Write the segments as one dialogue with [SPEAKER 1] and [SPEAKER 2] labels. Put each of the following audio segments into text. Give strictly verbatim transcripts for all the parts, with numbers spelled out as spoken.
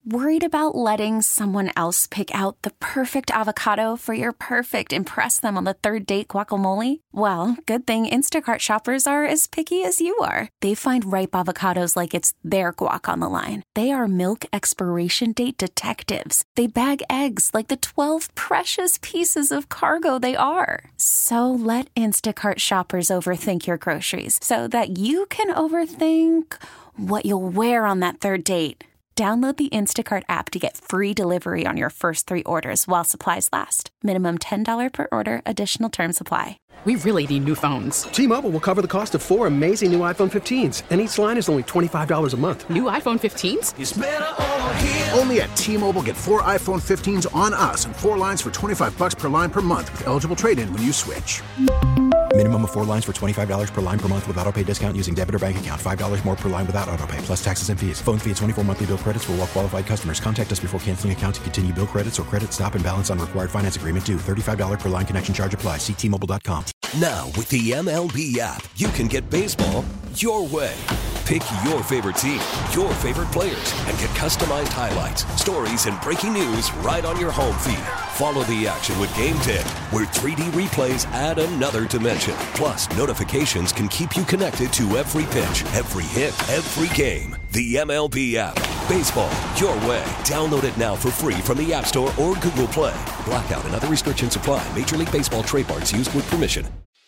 [SPEAKER 1] Worried about letting someone else pick out the perfect avocado for your perfect impress them on the third date guacamole? Well, good thing Instacart shoppers are as picky as you are. They find ripe avocados like it's their guac on the line. They are milk expiration date detectives. They bag eggs like the twelve precious pieces of cargo they are. So let Instacart shoppers overthink your groceries so that you can overthink what you'll wear on that third date. Download the Instacart app to get free delivery on your first three orders while supplies last. Minimum ten dollars per order. Additional terms apply.
[SPEAKER 2] We really need new phones.
[SPEAKER 3] T-Mobile will cover the cost of four amazing new iPhone fifteens, and each line is only twenty-five dollars a month.
[SPEAKER 2] New iPhone fifteens?
[SPEAKER 4] It's better over here.
[SPEAKER 5] Only at T-Mobile, get four iPhone fifteens on us and four lines for twenty-five dollars per line per month with eligible trade-in when you switch.
[SPEAKER 6] Minimum of four lines for twenty-five dollars per line per month with autopay discount using debit or bank account. five dollars more per line without autopay, plus taxes and fees. Phone fee at twenty-four monthly bill credits for well-qualified customers. Contact us before canceling account to continue bill credits or credit stop and balance on required finance agreement due. thirty-five dollars per line connection charge applies. See T Mobile dot com.
[SPEAKER 7] Now, with the M L B app, you can get baseball your way. Pick your favorite team, your favorite players, and get customized highlights, stories, and breaking news right on your home feed. Follow the action with Game Day, where three D replays add another dimension. Plus, notifications can keep you connected to every pitch, every hit, every game. The M L B app. Baseball your way. Download it now for free from the App Store or Google Play. Blackout and other restrictions apply. Major League Baseball trademarks used with permission.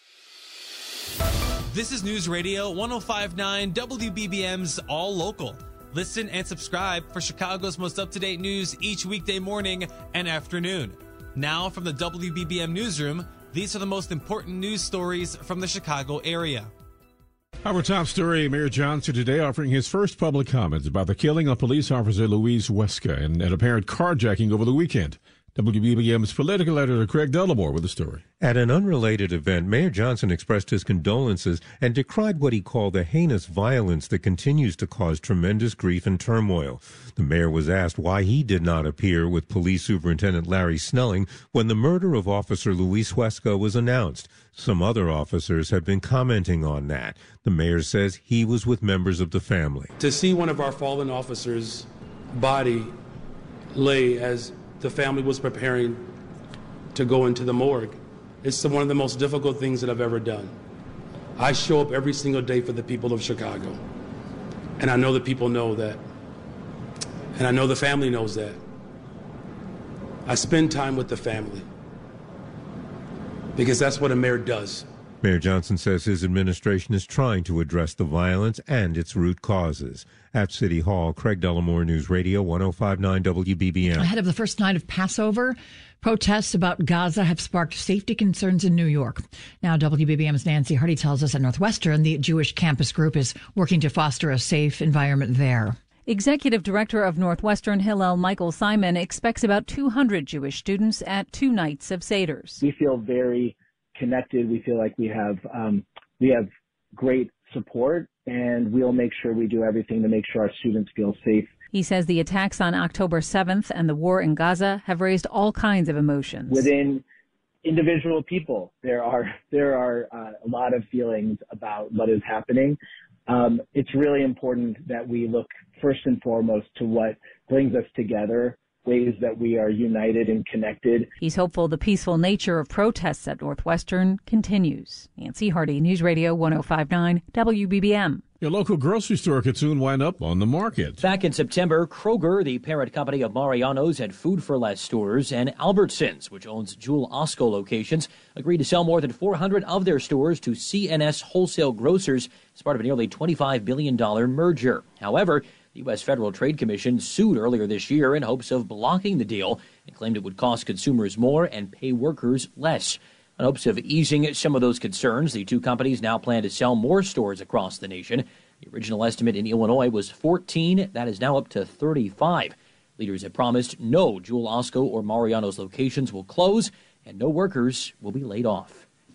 [SPEAKER 8] This is News Radio one oh five point nine W B B M's All Local. Listen and subscribe for Chicago's most up-to-date news each weekday morning and afternoon. Now from the W B B M Newsroom, these are the most important news stories from the Chicago area.
[SPEAKER 9] Our top story, Mayor Johnson today offering his first public comments about the killing of police officer Luis Huesca and an apparent carjacking over the weekend. W B B M's political editor Craig Dellimore with the story.
[SPEAKER 10] At an unrelated event, Mayor Johnson expressed his condolences and decried what he called the heinous violence that continues to cause tremendous grief and turmoil. The mayor was asked why he did not appear with Police Superintendent Larry Snelling when the murder of Officer Luis Huesca was announced. Some other officers have been commenting on that. The mayor says he was with members of the family.
[SPEAKER 11] To see one of our fallen officers' body lay as the family was preparing to go into the morgue, it's one of the most difficult things that I've ever done. I show up every single day for the people of Chicago, and I know the people know that, and I know the family knows that. I spend time with the family because that's what a mayor does.
[SPEAKER 10] Mayor Johnson says his administration is trying to address the violence and its root causes. At City Hall, Craig Dellimore, News Radio one oh five point nine W B B M.
[SPEAKER 12] Ahead of the first night of Passover, protests about Gaza have sparked safety concerns in New York. Now, W B B M's Nancy Hardy tells us at Northwestern, the Jewish campus group is working to foster a safe environment there.
[SPEAKER 13] Executive Director of Northwestern, Hillel Michael Simon, expects about two hundred Jewish students at two nights of Seders.
[SPEAKER 14] We feel very connected. We feel like we have um, we have great support, and we'll make sure we do everything to make sure our students feel safe.
[SPEAKER 13] He says the attacks on October seventh and the war in Gaza have raised all kinds of emotions.
[SPEAKER 14] Within individual people, there are there are uh, a lot of feelings about what is happening. Um, it's really important that we look first and foremost to what brings us together, ways that we are united and connected.
[SPEAKER 13] He's hopeful the peaceful nature of protests at Northwestern continues. Nancy Hardy, News Radio one oh five point nine W B B M.
[SPEAKER 9] Your local grocery store could soon wind up on the market.
[SPEAKER 15] Back in September, Kroger, the parent company of Mariano's and Food for Less stores, and Albertsons, which owns Jewel Osco locations, agreed to sell more than four hundred of their stores to C N S Wholesale Grocers as part of a nearly twenty-five billion dollars merger. However, the U S Federal Trade Commission sued earlier this year in hopes of blocking the deal and claimed it would cost consumers more and pay workers less. In hopes of easing some of those concerns, the two companies now plan to sell more stores across the nation. The original estimate in Illinois was fourteen. That is now up to thirty-five. Leaders have promised no Jewel Osco or Mariano's locations will close and no workers will be laid off.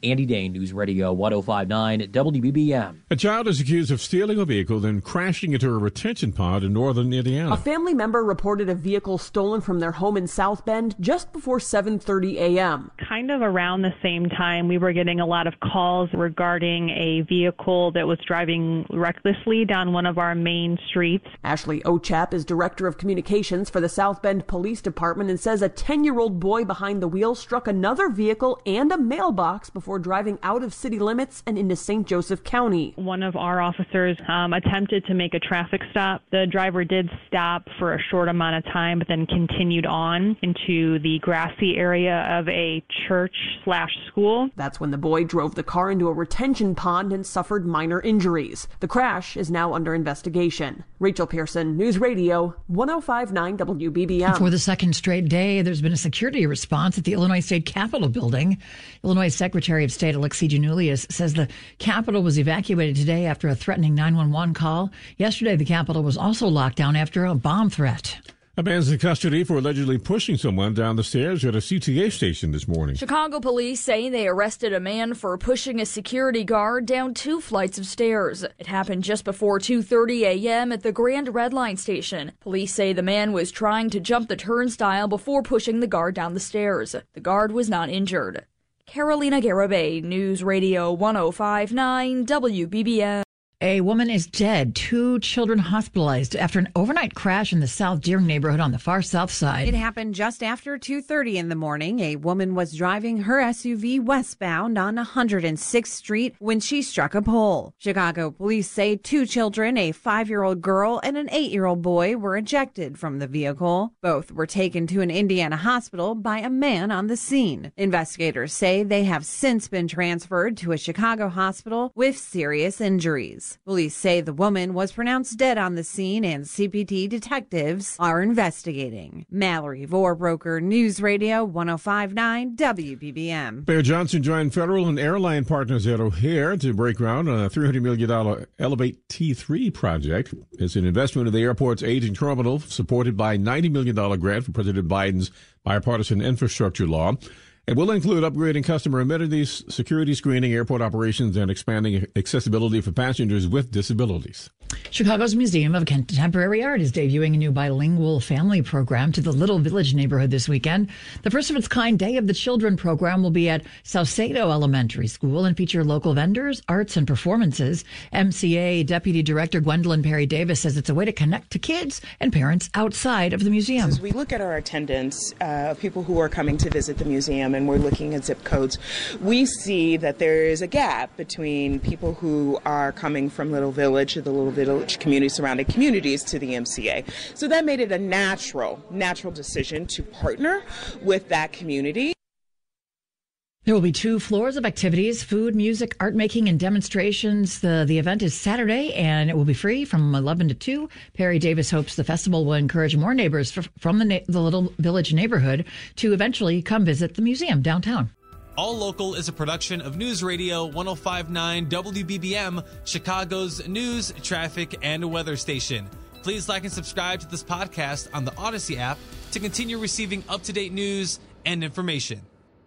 [SPEAKER 15] Andy Dane, News Radio one oh five nine W B B M.
[SPEAKER 9] A child is accused of stealing a vehicle, then crashing into a retention pond in northern Indiana.
[SPEAKER 4] A family member reported a vehicle stolen from their home in South Bend just before seven thirty a.m.
[SPEAKER 16] Kind of around the same time, we were getting a lot of calls regarding a vehicle that was driving recklessly down one of our main streets.
[SPEAKER 4] Ashley Ochap is Director of Communications for the South Bend Police Department and says a ten-year-old boy behind the wheel struck another vehicle and a mailbox before driving out of city limits and into Saint Joseph County.
[SPEAKER 16] One of our officers um, attempted to make a traffic stop. The driver did stop for a short amount of time, but then continued on into the grassy area of a church slash school.
[SPEAKER 4] That's when the boy drove the car into a retention pond and suffered minor injuries. The crash is now under investigation. Rachel Pearson, News Radio one oh five nine W B B M.
[SPEAKER 12] For the second straight day, there's been a security response at the Illinois State Capitol building. Illinois Secretary of State Alexei Janulius says the Capitol was evacuated today after a threatening nine one one call. Yesterday, the Capitol was also locked down after a bomb threat.
[SPEAKER 9] A man's in custody for allegedly pushing someone down the stairs at a C T A station this morning.
[SPEAKER 17] Chicago police say they arrested a man for pushing a security guard down two flights of stairs. It happened just before two thirty a.m. at the Grand Red Line station. Police say the man was trying to jump the turnstile before pushing the guard down the stairs. The guard was not injured. Carolina Garibay, News Radio one oh five nine W B B M.
[SPEAKER 12] A woman is dead. Two children hospitalized after an overnight crash in the South Deering neighborhood on the far south side.
[SPEAKER 18] It happened just after two thirty in the morning. A woman was driving her S U V westbound on one hundred sixth Street when she struck a pole. Chicago police say two children, a five-year-old girl and an eight-year-old boy, were ejected from the vehicle. Both were taken to an Indiana hospital by a man on the scene. Investigators say they have since been transferred to a Chicago hospital with serious injuries. Police say the woman was pronounced dead on the scene and C P T detectives are investigating. Mallory Vorbroker, News Radio one oh five nine W B B M.
[SPEAKER 9] Mayor Johnson joined federal and airline partners at O'Hare to break ground on a three hundred million dollars Elevate T three project. It's an investment in the airport's aging terminal, supported by a ninety million dollars grant from President Biden's bipartisan infrastructure law. It will include upgrading customer amenities, security screening, airport operations, and expanding accessibility for passengers with disabilities.
[SPEAKER 12] Chicago's Museum of Contemporary Art is debuting a new bilingual family program to the Little Village neighborhood this weekend. The first of its kind Day of the Children program will be at Saucedo Elementary School and feature local vendors, arts, and performances. M C A Deputy Director Gwendolyn Perry Davis says it's a way to connect to kids and parents outside of the museum.
[SPEAKER 19] As we look at our attendance of uh, people who are coming to visit the museum and we're looking at zip codes, we see that there is a gap between people who are coming from Little Village to the Little Village community, surrounding communities to the M C A. So that made it a natural, natural decision to partner with that community.
[SPEAKER 12] There will be two floors of activities, food, music, art making, and demonstrations. The, the event is Saturday, and it will be free from eleven to two. Perry Davis hopes the festival will encourage more neighbors f- from the, na- the Little Village neighborhood to eventually come visit the museum downtown.
[SPEAKER 8] All Local is a production of News Radio one oh five nine W B B M, Chicago's news, traffic, and weather station. Please like and subscribe to this podcast on the Odyssey app to continue receiving up-to-date news and information.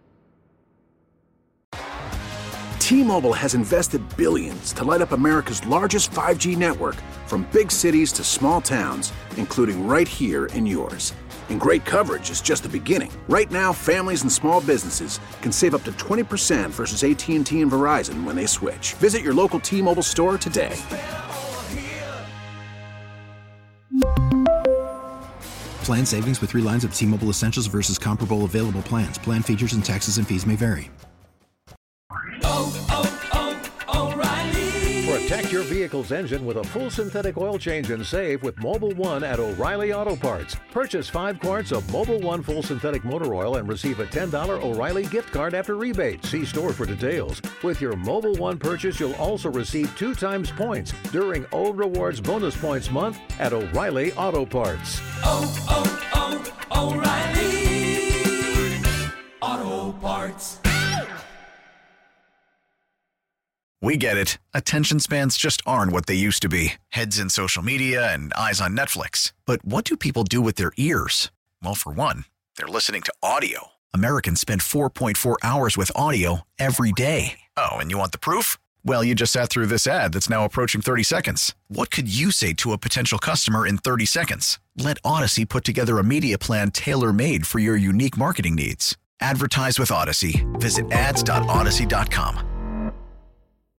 [SPEAKER 5] T-Mobile has invested billions to light up America's largest five G network, from big cities to small towns, including right here in yours. And great coverage is just the beginning. Right now, families and small businesses can save up to twenty percent versus A T and T and Verizon when they switch. Visit your local T-Mobile store today.
[SPEAKER 6] Plan savings with three lines of T-Mobile Essentials versus comparable available plans. Plan features and taxes and fees may vary.
[SPEAKER 20] Oh, oh, oh, O'Reilly. Protect your vehicle's engine with a full synthetic oil change and save with Mobil one at O'Reilly Auto Parts. Purchase five quarts of Mobil one full synthetic motor oil and receive a ten dollars O'Reilly gift card after rebate. See store for details. With your Mobil one purchase, you'll also receive two times points during O Rewards Bonus Points Month at O'Reilly Auto Parts.
[SPEAKER 21] Oh, oh, oh, O'Reilly Auto Parts.
[SPEAKER 22] We get it. Attention spans just aren't what they used to be. Heads in social media and eyes on Netflix. But what do people do with their ears? Well, for one, they're listening to audio. Americans spend four point four hours with audio every day. Oh, and you want the proof? Well, you just sat through this ad that's now approaching thirty seconds. What could you say to a potential customer in thirty seconds? Let Odyssey put together a media plan tailor-made for your unique marketing needs. Advertise with Odyssey. Visit ads dot odyssey dot com.